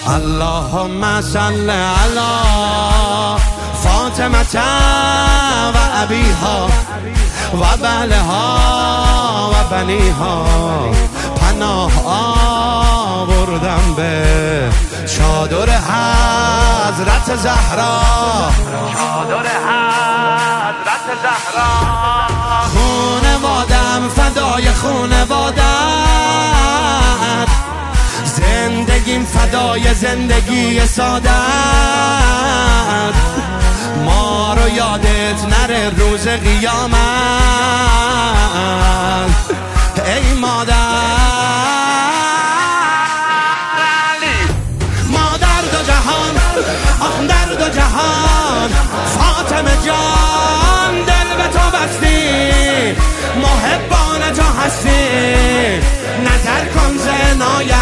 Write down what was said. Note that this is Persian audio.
اللهم صل علی فاطمه و ابیها و بعلها و بنیها. پناه آوردم به چادر حضرت زهرا، چادر حضرت زهرا. خونوادم فدای خونوادت، زندگیم فدای زندگی سادت. ما رو یادت نره روز قیامت ای مادر. ما در دو جهان، آخ در دو جهان، فاطمه جان دل به تو بستی، محبان تو هستی. نظر کن زنای